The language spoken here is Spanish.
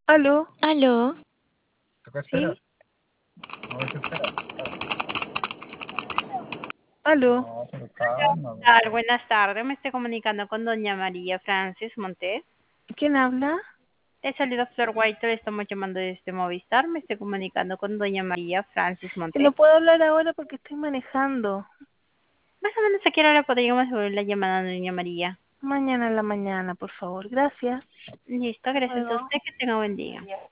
Aló, Aló, sí, aló. Buenas tardes, me estoy comunicando con doña María Francis Montes. ¿Quién habla? He salido Flor White, le estamos llamando desde Movistar, me estoy comunicando con doña María Francis Que no Montes. puedo hablar ahora porque estoy manejando. Más o menos a qué hora le podríamos devolver la llamada, doña María. Mañana en la mañana, por favor. Gracias. Listo, Hasta gracias a luego. usted, que tenga buen día.